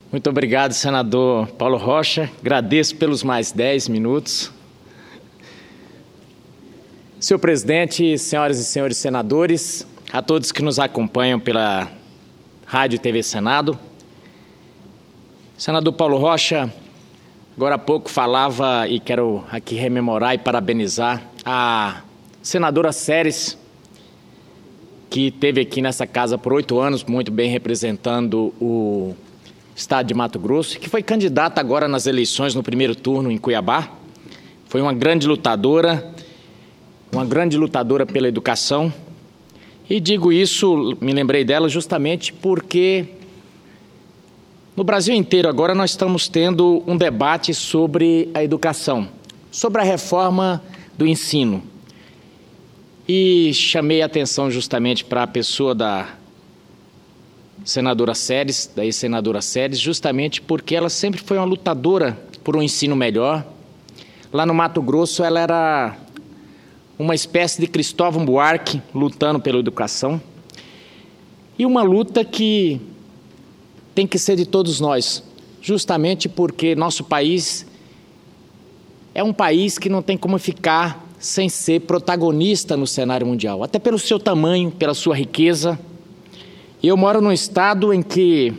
Muito obrigado, senador Paulo Rocha. Agradeço pelos mais 10 minutos. Senhor presidente, senhoras e senhores senadores, a todos que nos acompanham pela Rádio e TV Senado. Senador Paulo Rocha, agora há pouco falava, e quero aqui rememorar e parabenizar a senadora Séries, que esteve aqui nessa casa por 8 anos, muito bem representando o estado de Mato Grosso, que foi candidata agora nas eleições no primeiro turno em Cuiabá. Foi uma grande lutadora pela educação. E digo isso, me lembrei dela justamente porque no Brasil inteiro agora nós estamos tendo um debate sobre a educação, sobre a reforma do ensino. E chamei a atenção justamente para a pessoa da senadora Séries, da ex-senadora Séries, justamente porque ela sempre foi uma lutadora por um ensino melhor. Lá no Mato Grosso ela era uma espécie de Cristóvão Buarque lutando pela educação. E uma luta que tem que ser de todos nós, justamente porque nosso país é um país que não tem como ficar sem ser protagonista no cenário mundial, até pelo seu tamanho, pela sua riqueza. E eu moro num estado em que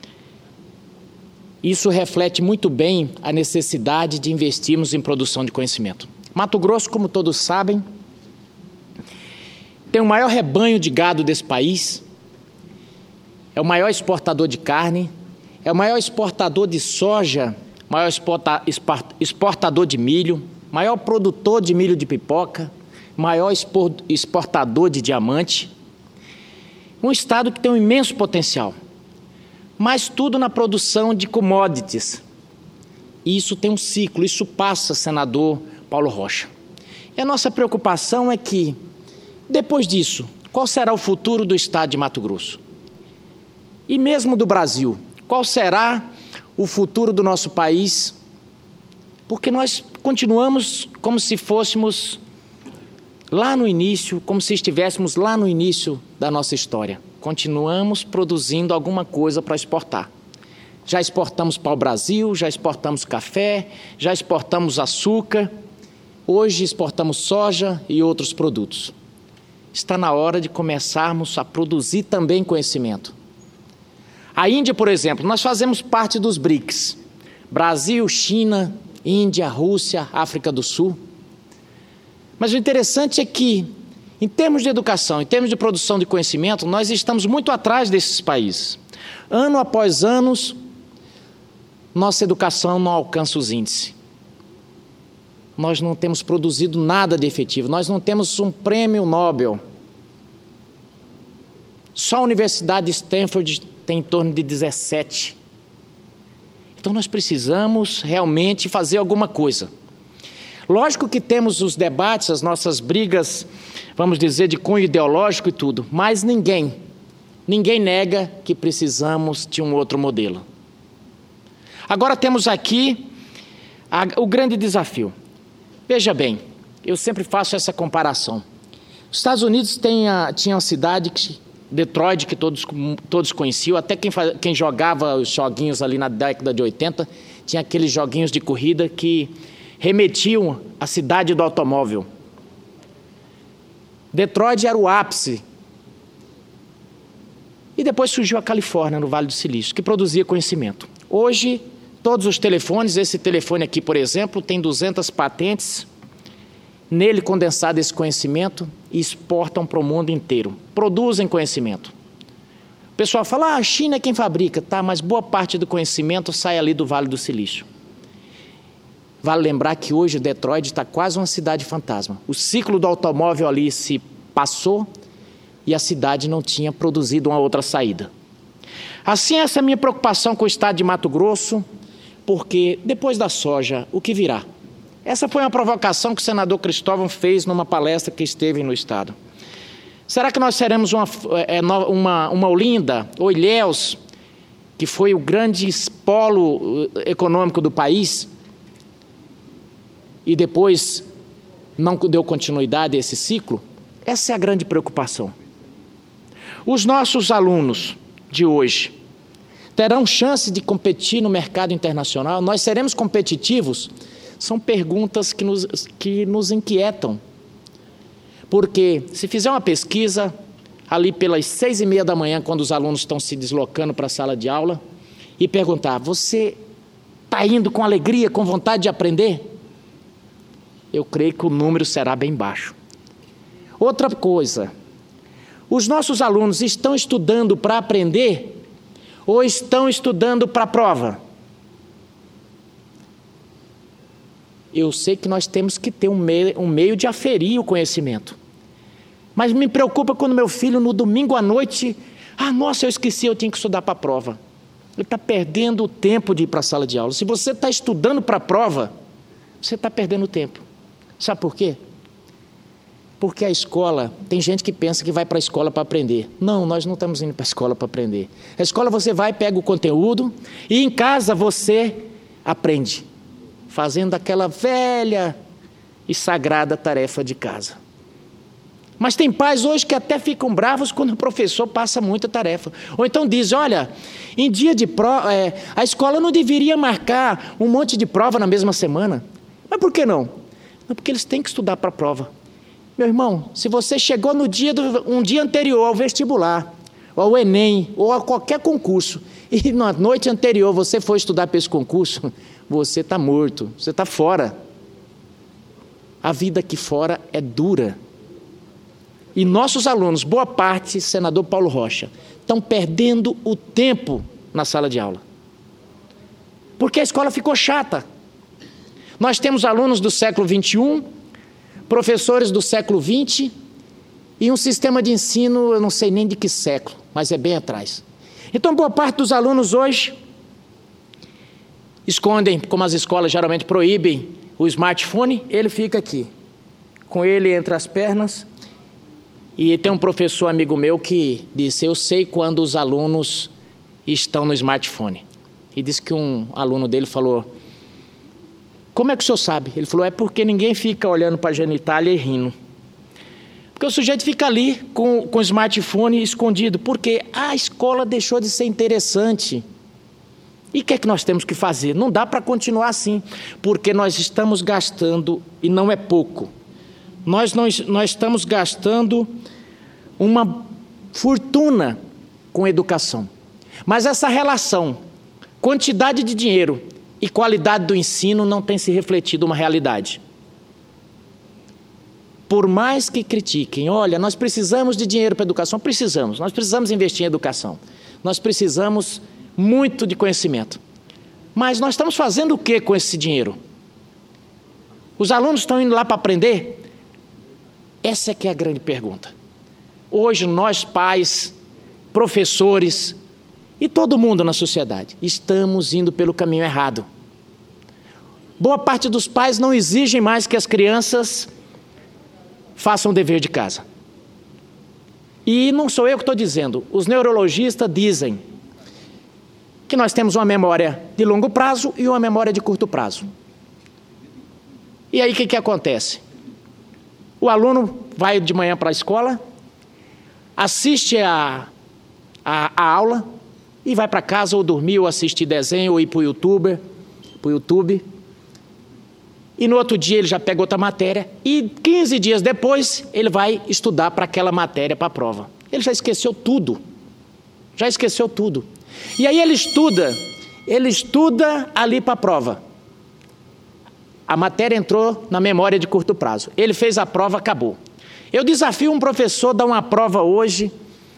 isso reflete muito bem a necessidade de investirmos em produção de conhecimento. Mato Grosso, como todos sabem, tem o maior rebanho de gado desse país, é o maior exportador de carne, é o maior exportador de soja, maior exportador de milho, maior produtor de milho de pipoca, maior exportador de diamante. Um estado que tem um imenso potencial, mas tudo na produção de commodities. E isso tem um ciclo, isso passa, senador Paulo Rocha. E a nossa preocupação é que, depois disso, qual será o futuro do estado de Mato Grosso? E mesmo do Brasil, qual será o futuro do nosso país? Porque nós continuamos como se fôssemos lá no início, como se estivéssemos lá no início da nossa história. Continuamos produzindo alguma coisa para exportar. Já exportamos pau-brasil, já exportamos café, já exportamos açúcar, hoje exportamos soja e outros produtos. Está na hora de começarmos a produzir também conhecimento. A Índia, por exemplo, nós fazemos parte dos BRICS. Brasil, China, Índia, Rússia, África do Sul. Mas o interessante é que, em termos de educação, em termos de produção de conhecimento, nós estamos muito atrás desses países. Ano após ano, nossa educação não alcança os índices. Nós não temos produzido nada de efetivo, nós não temos um prêmio Nobel. Só a Universidade de Stanford tem em torno de 17. Então nós precisamos realmente fazer alguma coisa. Lógico que temos os debates, as nossas brigas, vamos dizer, de cunho ideológico e tudo, mas ninguém nega que precisamos de um outro modelo. Agora temos aqui o grande desafio. Veja bem, eu sempre faço essa comparação. Os Estados Unidos tinha uma cidade, Detroit, que todos conheciam, até quem jogava os joguinhos ali na década de 80, tinha aqueles joguinhos de corrida que remetiam à cidade do automóvel. Detroit era o ápice. E depois surgiu a Califórnia, no Vale do Silício, que produzia conhecimento. Hoje, todos os telefones, esse telefone aqui, por exemplo, tem 200 patentes, nele condensado esse conhecimento e exportam para o mundo inteiro. Produzem conhecimento. O pessoal fala, a China é quem fabrica, tá, mas boa parte do conhecimento sai ali do Vale do Silício. Vale lembrar que hoje Detroit está quase uma cidade fantasma. O ciclo do automóvel ali se passou e a cidade não tinha produzido uma outra saída. Assim, essa é a minha preocupação com o estado de Mato Grosso, porque depois da soja, o que virá? Essa foi uma provocação que o senador Cristóvão fez numa palestra que esteve no estado. Será que nós seremos uma Olinda ou Ilhéus, que foi o grande polo econômico do país, e depois não deu continuidade a esse ciclo? Essa é a grande preocupação. Os nossos alunos de hoje terão chance de competir no mercado internacional? Nós seremos competitivos? São perguntas que nos inquietam. Porque se fizer uma pesquisa, ali pelas 6h30 da manhã, quando os alunos estão se deslocando para a sala de aula, e perguntar, você está indo com alegria, com vontade de aprender? Eu creio que o número será bem baixo. Outra coisa, os nossos alunos estão estudando para aprender ou estão estudando para a prova? Eu sei que nós temos que ter um meio de aferir o conhecimento. Mas me preocupa quando meu filho, no domingo à noite, nossa, eu esqueci, eu tinha que estudar para a prova. Ele está perdendo o tempo de ir para a sala de aula. Se você está estudando para a prova, você está perdendo tempo. Sabe por quê? Porque a escola, tem gente que pensa que vai para a escola para aprender. Não, nós não estamos indo para a escola para aprender. A escola você vai, pega o conteúdo e em casa você aprende, fazendo aquela velha e sagrada tarefa de casa. Mas tem pais hoje que até ficam bravos quando o professor passa muita tarefa. Ou então diz, olha, em dia de prova, a escola não deveria marcar um monte de prova na mesma semana. Mas por que não? Não, porque eles têm que estudar para a prova. Meu irmão, se você chegou no um dia anterior ao vestibular, ou ao Enem, ou a qualquer concurso, e na noite anterior você foi estudar para esse concurso, você está morto, você está fora. A vida aqui fora é dura. E nossos alunos, boa parte, senador Paulo Rocha, estão perdendo o tempo na sala de aula. Porque a escola ficou chata. Nós temos alunos do século XXI, professores do século XX e um sistema de ensino, eu não sei nem de que século, mas é bem atrás. Então, boa parte dos alunos hoje escondem, como as escolas geralmente proíbem, o smartphone, ele fica aqui, com ele entre as pernas. E tem um professor amigo meu que disse, eu sei quando os alunos estão no smartphone. E disse que um aluno dele falou, como é que o senhor sabe? Ele falou, é porque ninguém fica olhando para a genitália e rindo. Porque o sujeito fica ali com o smartphone escondido, porque a escola deixou de ser interessante. E o que é que nós temos que fazer? Não dá para continuar assim, porque nós estamos gastando, e não é pouco, nós estamos gastando uma fortuna com educação. Mas essa relação, quantidade de dinheiro e qualidade do ensino não tem se refletido uma realidade. Por mais que critiquem, olha, nós precisamos de dinheiro para a educação, nós precisamos investir em educação, nós precisamos muito de conhecimento. Mas nós estamos fazendo o que com esse dinheiro? Os alunos estão indo lá para aprender? Essa é que é a grande pergunta. Hoje nós pais, professores e todo mundo na sociedade estamos indo pelo caminho errado. Boa parte dos pais não exigem mais que as crianças façam o dever de casa. E não sou eu que estou dizendo, os neurologistas dizem que nós temos uma memória de longo prazo e uma memória de curto prazo. E aí o que acontece? O aluno vai de manhã para a escola, assiste a aula e vai para casa ou dormir, ou assistir desenho, ou ir para o YouTube. E no outro dia ele já pega outra matéria e 15 dias depois ele vai estudar para aquela matéria, para a prova. Ele já esqueceu tudo. E aí ele estuda ali para a prova. A matéria entrou na memória de curto prazo. Ele fez a prova, acabou. Eu desafio um professor a dar uma prova hoje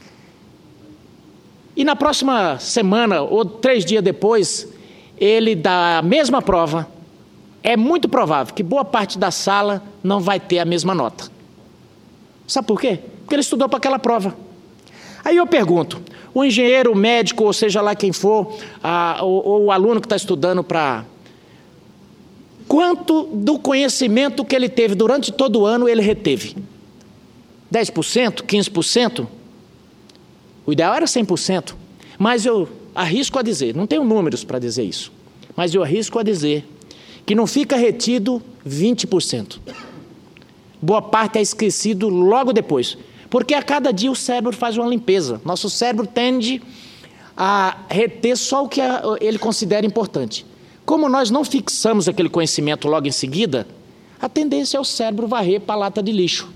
e na próxima semana ou 3 dias depois ele dá a mesma prova. É muito provável que boa parte da sala não vai ter a mesma nota. Sabe por quê? Porque ele estudou para aquela prova. Aí eu pergunto, o engenheiro, o médico, ou seja lá quem for, ou o aluno que está estudando para... Quanto do conhecimento que ele teve durante todo o ano ele reteve? 10%? 15%? O ideal era 100%. Mas eu arrisco a dizer, não tenho números para dizer isso, mas eu arrisco a dizer que não fica retido 20%. Boa parte é esquecido logo depois. Porque a cada dia o cérebro faz uma limpeza. Nosso cérebro tende a reter só o que ele considera importante. Como nós não fixamos aquele conhecimento logo em seguida, a tendência é o cérebro varrer para a lata de lixo.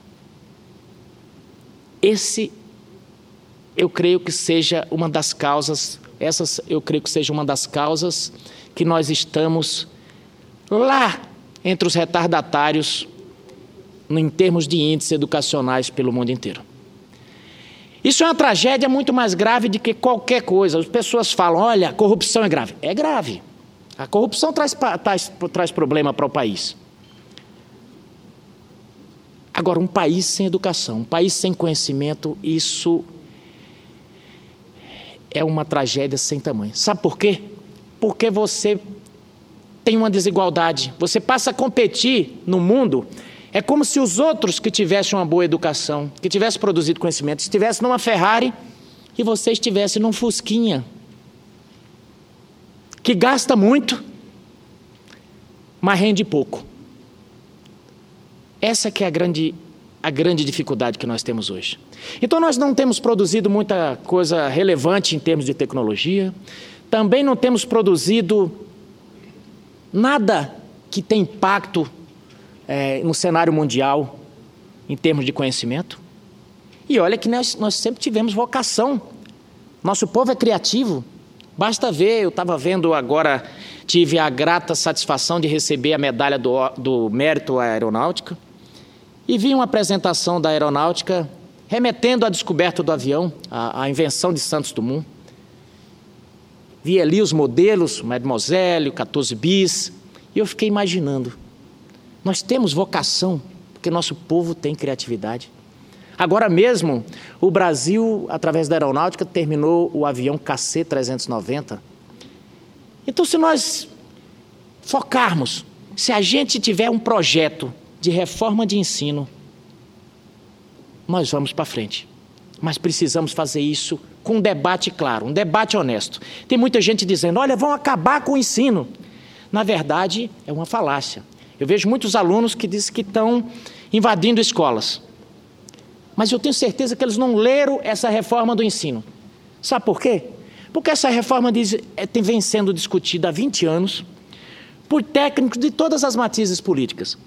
Esse, eu creio que seja uma das causas, que nós estamos lá entre os retardatários em termos de índices educacionais pelo mundo inteiro. Isso é uma tragédia muito mais grave do que qualquer coisa. As pessoas falam, olha, a corrupção é grave. É grave. A corrupção traz problema para o país. Agora, um país sem educação, um país sem conhecimento, isso é uma tragédia sem tamanho. Sabe por quê? Porque você tem uma desigualdade. Você passa a competir no mundo. É como se os outros que tivessem uma boa educação, que tivessem produzido conhecimento, estivessem numa Ferrari e você estivesse num Fusquinha, que gasta muito, mas rende pouco. Essa que é a grande dificuldade que nós temos hoje. Então, nós não temos produzido muita coisa relevante em termos de tecnologia, também não temos produzido nada que tenha impacto no cenário mundial, em termos de conhecimento. E olha que nós sempre tivemos vocação. Nosso povo é criativo. Basta ver, eu estava vendo agora, tive a grata satisfação de receber a medalha do mérito à aeronáutica, e vi uma apresentação da aeronáutica remetendo à descoberta do avião, à invenção de Santos Dumont. Vi ali os modelos, o Mademoiselle, o 14 bis, e eu fiquei imaginando, nós temos vocação, porque nosso povo tem criatividade. Agora mesmo, o Brasil, através da aeronáutica, terminou o avião KC-390. Então, se nós focarmos, se a gente tiver um projeto de reforma de ensino, nós vamos para frente. Mas precisamos fazer isso com um debate claro, um debate honesto. Tem muita gente dizendo, olha, vão acabar com o ensino. Na verdade, é uma falácia. Eu vejo muitos alunos que dizem que estão invadindo escolas. Mas eu tenho certeza que eles não leram essa reforma do ensino. Sabe por quê? Porque essa reforma vem sendo discutida há 20 anos por técnicos de todas as matizes políticas.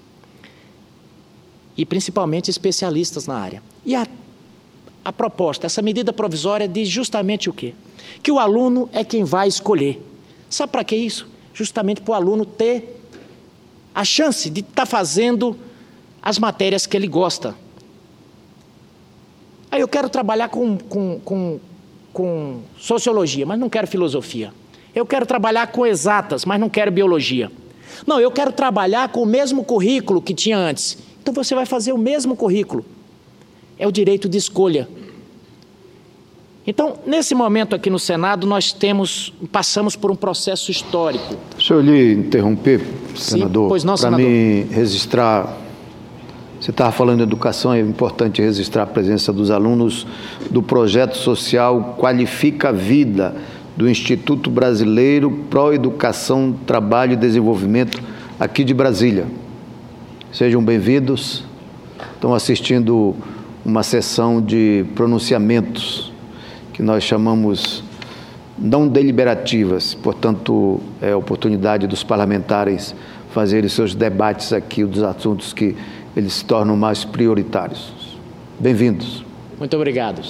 E principalmente especialistas na área. E a proposta, essa medida provisória diz justamente o quê? Que o aluno é quem vai escolher. Sabe para que isso? Justamente para o aluno ter a chance de estar fazendo as matérias que ele gosta. Aí eu quero trabalhar com sociologia, mas não quero filosofia. Eu quero trabalhar com exatas, mas não quero biologia. Não, eu quero trabalhar com o mesmo currículo que tinha antes. Então você vai fazer o mesmo currículo. É o direito de escolha. Então, nesse momento aqui no Senado, nós passamos por um processo histórico. Deixa eu lhe interromper, senador, pois não, para me registrar. Você estava falando de educação, é importante registrar a presença dos alunos do projeto social Qualifica a Vida, do Instituto Brasileiro Pro Educação, Trabalho e Desenvolvimento, aqui de Brasília. Sejam bem-vindos. Estão assistindo uma sessão de pronunciamentos que nós chamamos não deliberativas, portanto, é a oportunidade dos parlamentares fazerem seus debates aqui dos assuntos que eles se tornam mais prioritários. Bem-vindos. Muito obrigado.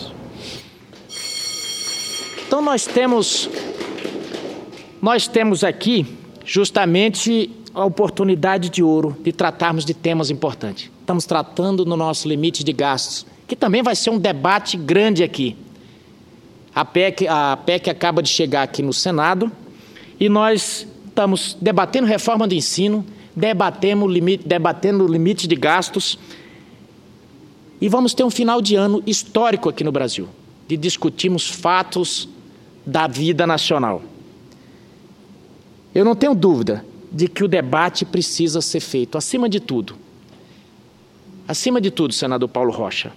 Então, nós temos aqui justamente a oportunidade de ouro de tratarmos de temas importantes. Estamos tratando no nosso limite de gastos, que também vai ser um debate grande aqui. A PEC acaba de chegar aqui no Senado e nós estamos debatendo reforma do ensino, debatendo o limite de gastos e vamos ter um final de ano histórico aqui no Brasil, de discutirmos fatos da vida nacional. Eu não tenho dúvida de que o debate precisa ser feito, acima de tudo, senador Paulo Rocha,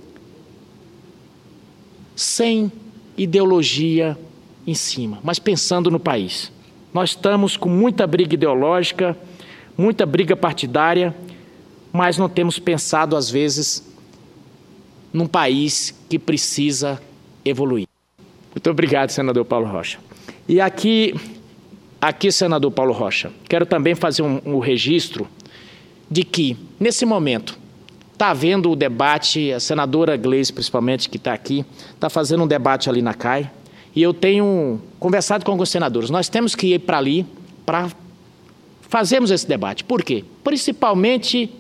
sem ideologia em cima, mas pensando no país. Nós estamos com muita briga ideológica, muita briga partidária, mas não temos pensado, às vezes, num país que precisa evoluir. Muito obrigado, senador Paulo Rocha. E aqui, senador Paulo Rocha, quero também fazer um registro de que, nesse momento, está havendo o debate, a senadora Gleice, principalmente, que está aqui, está fazendo um debate ali na CAI, e eu tenho conversado com alguns senadores. Nós temos que ir para ali para fazermos esse debate. Por quê? Principalmente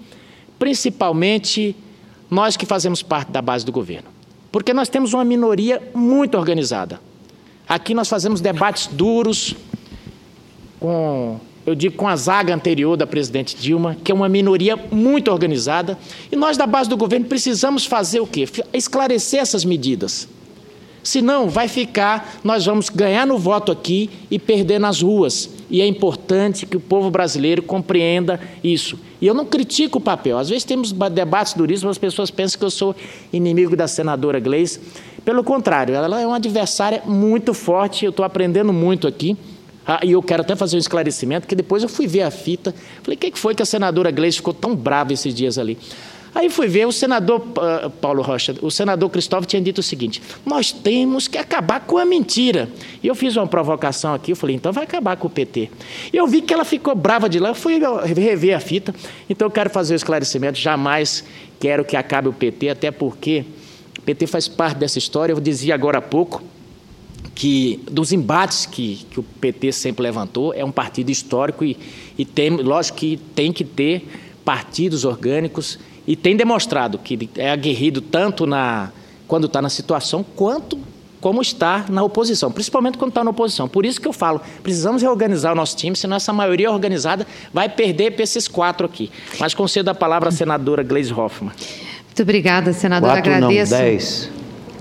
nós que fazemos parte da base do governo. Porque nós temos uma minoria muito organizada. Aqui nós fazemos debates duros com a zaga anterior da presidente Dilma, que é uma minoria muito organizada, e nós da base do governo precisamos fazer o quê? Esclarecer essas medidas. Senão, nós vamos ganhar no voto aqui e perder nas ruas. E é importante que o povo brasileiro compreenda isso. E eu não critico o papel. Às vezes temos debates duríssimos, as pessoas pensam que eu sou inimigo da senadora Gleice. Pelo contrário, ela é uma adversária muito forte, eu estou aprendendo muito aqui. E eu quero até fazer um esclarecimento, que depois eu fui ver a fita. Falei, o que foi que a senadora Gleice ficou tão brava esses dias ali? Aí fui ver o senador Paulo Rocha, o senador Cristóvão tinha dito o seguinte: nós temos que acabar com a mentira. E eu fiz uma provocação aqui, eu falei, então vai acabar com o PT. E eu vi que ela ficou brava de lá, eu fui rever a fita. Então eu quero fazer o esclarecimento, jamais quero que acabe o PT, até porque o PT faz parte dessa história. Eu dizia agora há pouco que dos embates que o PT sempre levantou, é um partido histórico e tem, lógico que tem que ter partidos orgânicos, e tem demonstrado que é aguerrido tanto quando está na situação, como está na oposição, principalmente quando está na oposição. Por isso que eu falo, precisamos reorganizar o nosso time, senão essa maioria organizada vai perder para esses 4 aqui. Mas concedo a palavra à senadora Gleisi Hoffmann. Muito obrigada, senadora. 4 agradeço. Não, 10.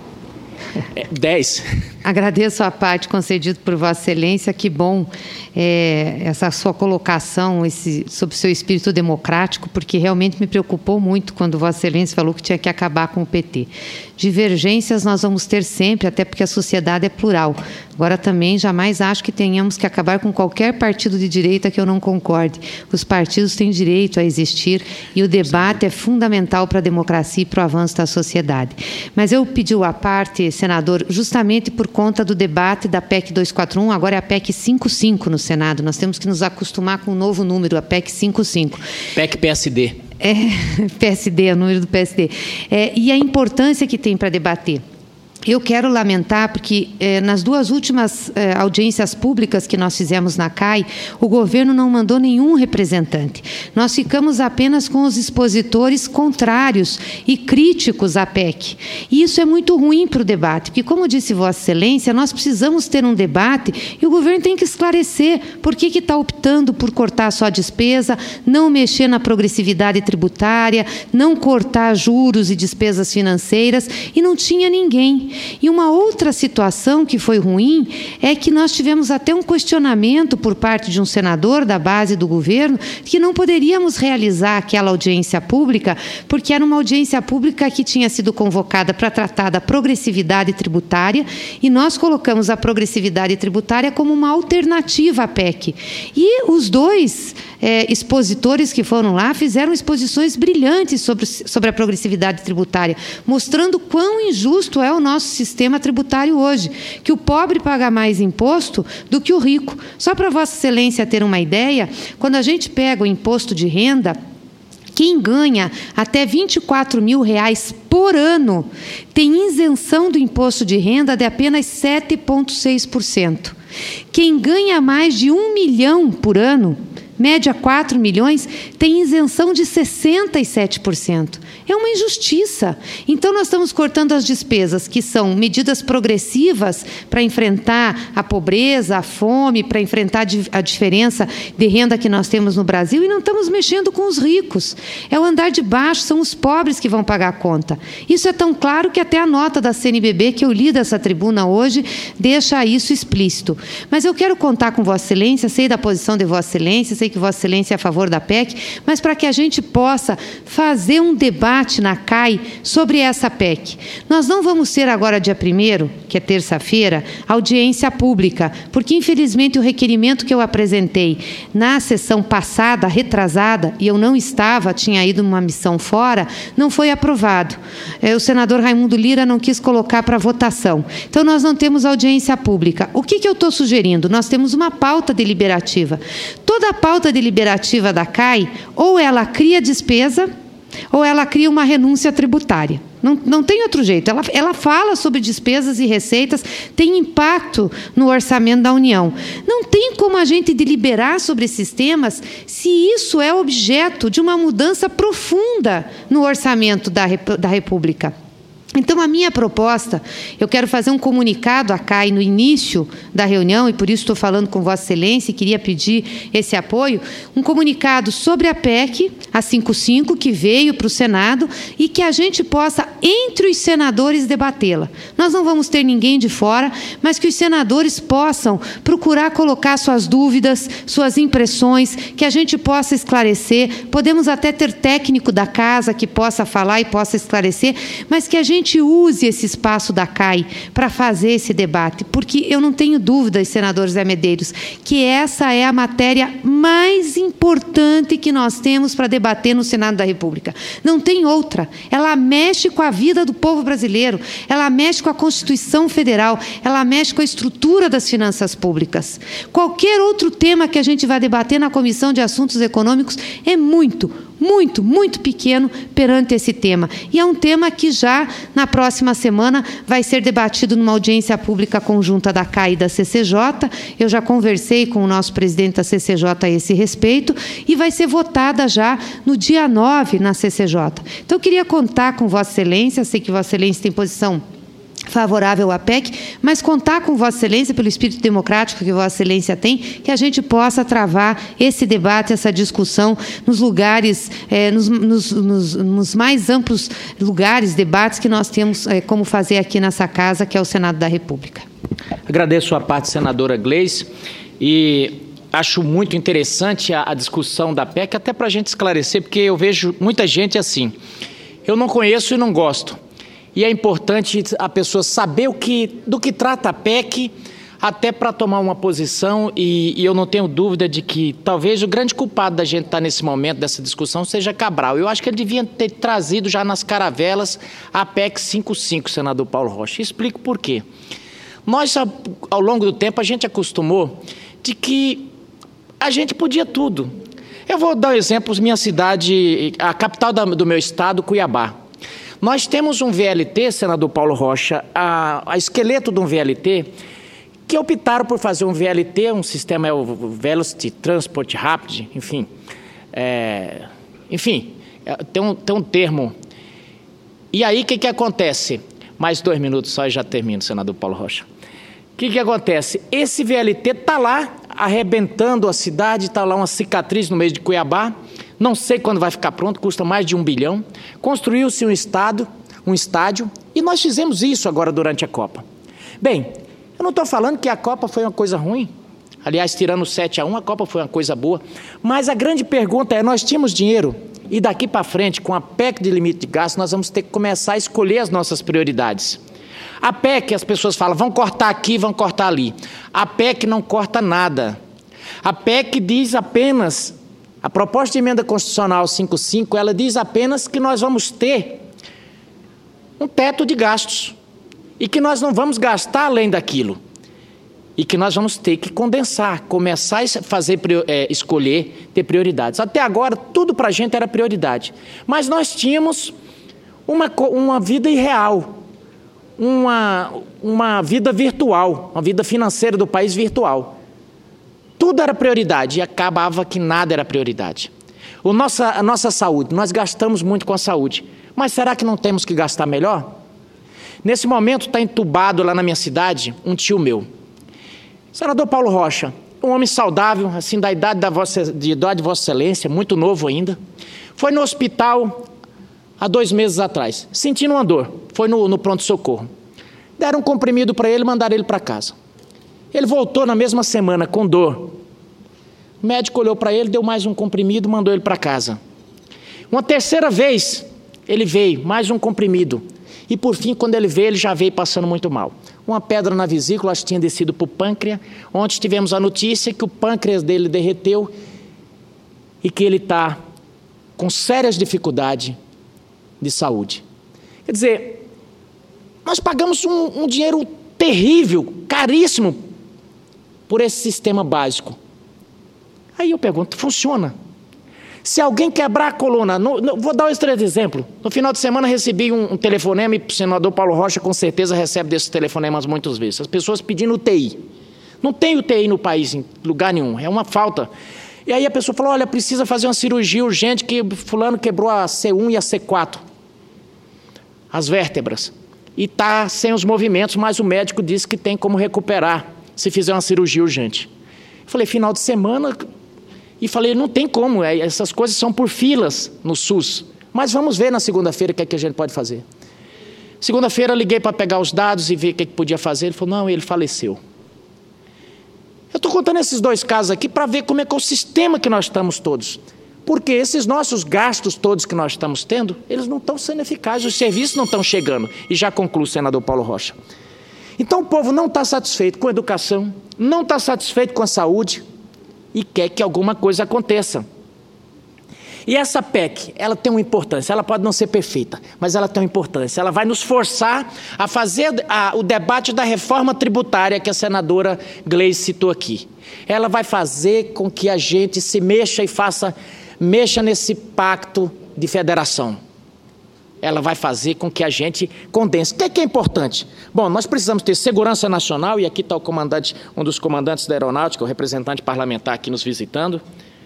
10. Agradeço a parte concedida por Vossa Excelência. Que bom essa sua colocação sobre o seu espírito democrático, porque realmente me preocupou muito quando Vossa Excelência falou que tinha que acabar com o PT. Divergências nós vamos ter sempre, até porque a sociedade é plural. Agora também jamais acho que tenhamos que acabar com qualquer partido de direita que eu não concorde. Os partidos têm direito a existir e o debate é fundamental para a democracia e para o avanço da sociedade. Mas eu pedi a parte, senador, justamente por conta do debate da PEC 241, agora é a PEC 55 no Senado. Nós temos que nos acostumar com um novo número, a PEC 55. PEC PSD. PSD, é o número do PSD. E a importância que tem para debater. Eu quero lamentar porque nas 2 últimas audiências públicas que nós fizemos na CAI, o governo não mandou nenhum representante. Nós ficamos apenas com os expositores contrários e críticos à PEC. E isso é muito ruim para o debate, porque, como disse Vossa Excelência, nós precisamos ter um debate e o governo tem que esclarecer por que está optando por cortar só a despesa, não mexer na progressividade tributária, não cortar juros e despesas financeiras, e não tinha ninguém. E uma outra situação que foi ruim é que nós tivemos até um questionamento por parte de um senador da base do governo que não poderíamos realizar aquela audiência pública porque era uma audiência pública que tinha sido convocada para tratar da progressividade tributária e nós colocamos a progressividade tributária como uma alternativa à PEC. E os 2 expositores que foram lá fizeram exposições brilhantes sobre a progressividade tributária, mostrando quão injusto é o nosso sistema tributário hoje, que o pobre paga mais imposto do que o rico. Só para Vossa Excelência ter uma ideia, quando a gente pega o imposto de renda, quem ganha até R$24 mil por ano tem isenção do imposto de renda de apenas 7,6%. Quem ganha mais de 1 milhão por ano, média 4 milhões, tem isenção de 67%. É uma injustiça. Então, nós estamos cortando as despesas, que são medidas progressivas para enfrentar a pobreza, a fome, para enfrentar a diferença de renda que nós temos no Brasil, e não estamos mexendo com os ricos. É o andar de baixo, são os pobres que vão pagar a conta. Isso é tão claro que até a nota da CNBB, que eu li dessa tribuna hoje, deixa isso explícito. Mas eu quero contar com Vossa Excelência, sei da posição de Vossa Excelência, sei sei que Vossa Excelência é a favor da PEC, mas para que a gente possa fazer um debate na CAI sobre essa PEC. Nós não vamos ter agora, dia 1º, que é terça-feira, audiência pública, porque, infelizmente, o requerimento que eu apresentei na sessão passada, retrasada, e eu não estava, tinha ido numa missão fora, não foi aprovado. O senador Raimundo Lira não quis colocar para votação. Então, nós não temos audiência pública. O que eu estou sugerindo? Nós temos uma pauta deliberativa. Toda a pauta deliberativa da CAI, ou ela cria despesa, ou ela cria uma renúncia tributária. Não tem outro jeito. Ela fala sobre despesas e receitas, tem impacto no orçamento da União. Não tem como a gente deliberar sobre esses temas se isso é objeto de uma mudança profunda no orçamento da República. Então, a minha proposta, eu quero fazer um comunicado à CAI no início da reunião, e por isso estou falando com Vossa Excelência e queria pedir esse apoio, um comunicado sobre a PEC, a 55, que veio para o Senado, e que a gente possa, entre os senadores, debatê-la. Nós não vamos ter ninguém de fora, mas que os senadores possam procurar colocar suas dúvidas, suas impressões, que a gente possa esclarecer. Podemos até ter técnico da casa que possa falar e possa esclarecer, mas que a gente use esse espaço da CAI para fazer esse debate, porque eu não tenho dúvidas, senador Zé Medeiros, que essa é a matéria mais importante que nós temos para debater no Senado da República. Não tem outra. Ela mexe com a vida do povo brasileiro, ela mexe com a Constituição Federal, ela mexe com a estrutura das finanças públicas. Qualquer outro tema que a gente vai debater na Comissão de Assuntos Econômicos é muito pequeno perante esse tema. E é um tema que já, na próxima semana, vai ser debatido numa audiência pública conjunta da CAI e da CCJ. Eu já conversei com o nosso presidente da CCJ a esse respeito, e vai ser votada já no dia 9 na CCJ. Então, eu queria contar com Vossa Excelência, sei que Vossa Excelência tem posição favorável à PEC, mas contar com Vossa Excelência, pelo espírito democrático que Vossa Excelência tem, que a gente possa travar esse debate, essa discussão nos lugares, nos mais amplos lugares, debates que nós temos como fazer aqui nessa casa, que é o Senado da República. Agradeço a parte, senadora Gleice, e acho muito interessante a discussão da PEC, até para a gente esclarecer, porque eu vejo muita gente assim, eu não conheço e não gosto. E é importante a pessoa saber do que trata a PEC, até para tomar uma posição, e eu não tenho dúvida de que talvez o grande culpado da gente estar nesse momento dessa discussão seja Cabral. Eu acho que ele devia ter trazido já nas caravelas a PEC 55, senador Paulo Rocha. Explico por quê. Nós, ao longo do tempo, a gente acostumou de que a gente podia tudo. Eu vou dar um exemplo, minha cidade, a capital do meu estado, Cuiabá. Nós temos um VLT, senador Paulo Rocha, a esqueleto de um VLT, que optaram por fazer um VLT, um sistema, o Velocity Transport Rapid, enfim. Tem um termo. E aí, o que acontece? Mais 2 minutos só e já termino, senador Paulo Rocha. O que acontece? Esse VLT está lá, arrebentando a cidade, está lá uma cicatriz no meio de Cuiabá. Não sei quando vai ficar pronto, custa mais de 1 bilhão. Construiu-se um estádio, e nós fizemos isso agora durante a Copa. Bem, eu não estou falando que a Copa foi uma coisa ruim. Aliás, tirando o 7-1, a Copa foi uma coisa boa. Mas a grande pergunta é, nós tínhamos dinheiro, e daqui para frente, com a PEC de limite de gasto, nós vamos ter que começar a escolher as nossas prioridades. A PEC, as pessoas falam, vão cortar aqui, vão cortar ali. A PEC não corta nada. A PEC diz apenas... A proposta de emenda constitucional 55, ela diz apenas que nós vamos ter um teto de gastos e que nós não vamos gastar além daquilo e que nós vamos ter que condensar, começar a fazer, escolher, ter prioridades. Até agora, tudo para a gente era prioridade, mas nós tínhamos uma vida irreal, uma vida virtual, uma vida financeira do país virtual. Tudo era prioridade e acabava que nada era prioridade. A nossa saúde, nós gastamos muito com a saúde, mas será que não temos que gastar melhor? Nesse momento está entubado lá na minha cidade um tio meu. Senador Paulo Rocha, um homem saudável, assim da idade de Vossa Excelência, muito novo ainda, foi no hospital há 2 meses atrás, sentindo uma dor, foi no pronto-socorro. Deram um comprimido para ele e mandaram ele para casa. Ele voltou na mesma semana com dor. O médico olhou para ele, deu mais um comprimido, mandou ele para casa. Uma terceira vez, ele veio, mais um comprimido. E por fim, quando ele veio, ele já veio passando muito mal. Uma pedra na vesícula, acho que tinha descido para o pâncreas. Ontem tivemos a notícia que o pâncreas dele derreteu e que ele está com sérias dificuldades de saúde. Quer dizer, nós pagamos um dinheiro terrível, caríssimo, por esse sistema básico. Aí eu pergunto, funciona? Se alguém quebrar a coluna, vou dar um outro exemplo. No final de semana recebi um telefonema, e o senador Paulo Rocha com certeza recebe desses telefonemas muitas vezes. As pessoas pedindo UTI. Não tem UTI no país, em lugar nenhum, é uma falta. E aí a pessoa falou, olha, precisa fazer uma cirurgia urgente, que fulano quebrou a C1 e a C4, as vértebras. E está sem os movimentos, mas o médico disse que tem como recuperar, se fizer uma cirurgia urgente. Eu falei, final de semana... E falei, não tem como, essas coisas são por filas no SUS. Mas vamos ver na segunda-feira o que é que a gente pode fazer. Segunda-feira liguei para pegar os dados e ver o que podia fazer. Ele falou, não, ele faleceu. Eu estou contando esses dois casos aqui para ver como é que é o sistema que nós estamos todos. Porque esses nossos gastos todos que nós estamos tendo, eles não estão sendo eficazes, os serviços não estão chegando. E já concluo, senador Paulo Rocha. Então o povo não está satisfeito com a educação, não está satisfeito com a saúde, e quer que alguma coisa aconteça. E essa PEC, ela tem uma importância, ela pode não ser perfeita, mas ela tem uma importância. Ela vai nos forçar a fazer o debate da reforma tributária que a senadora Gleice citou aqui. Ela vai fazer com que a gente se mexa e mexa nesse pacto de federação. Ela vai fazer com que a gente condense. O que é importante? Bom, nós precisamos ter segurança nacional, e aqui está o comandante, um dos comandantes da aeronáutica, o representante parlamentar aqui nos visitando.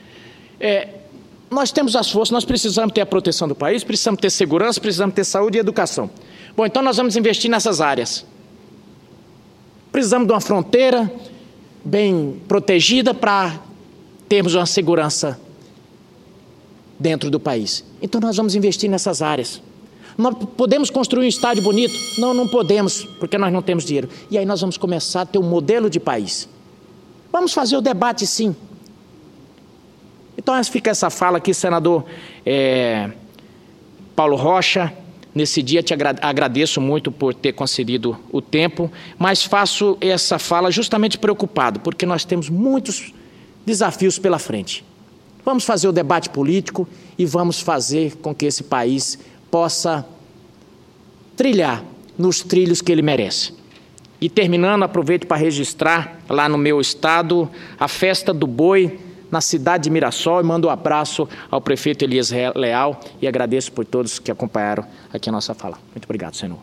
Nós temos as forças, nós precisamos ter a proteção do país, precisamos ter segurança, precisamos ter saúde e educação. Bom, então nós vamos investir nessas áreas. Precisamos de uma fronteira bem protegida para termos uma segurança dentro do país. Então nós vamos investir nessas áreas. Nós podemos construir um estádio bonito? Não, não podemos, porque nós não temos dinheiro. E aí nós vamos começar a ter um modelo de país. Vamos fazer o debate, sim. Então fica essa fala aqui, senador Paulo Rocha. Nesse dia te agradeço muito por ter concedido o tempo, mas faço essa fala justamente preocupado, porque nós temos muitos desafios pela frente. Vamos fazer o debate político e vamos fazer com que esse país possa trilhar nos trilhos que ele merece. E terminando, aproveito para registrar lá no meu estado a festa do boi na cidade de Mirassol, e mando um abraço ao prefeito Elias Leal e agradeço por todos que acompanharam aqui a nossa fala. Muito obrigado, senhor.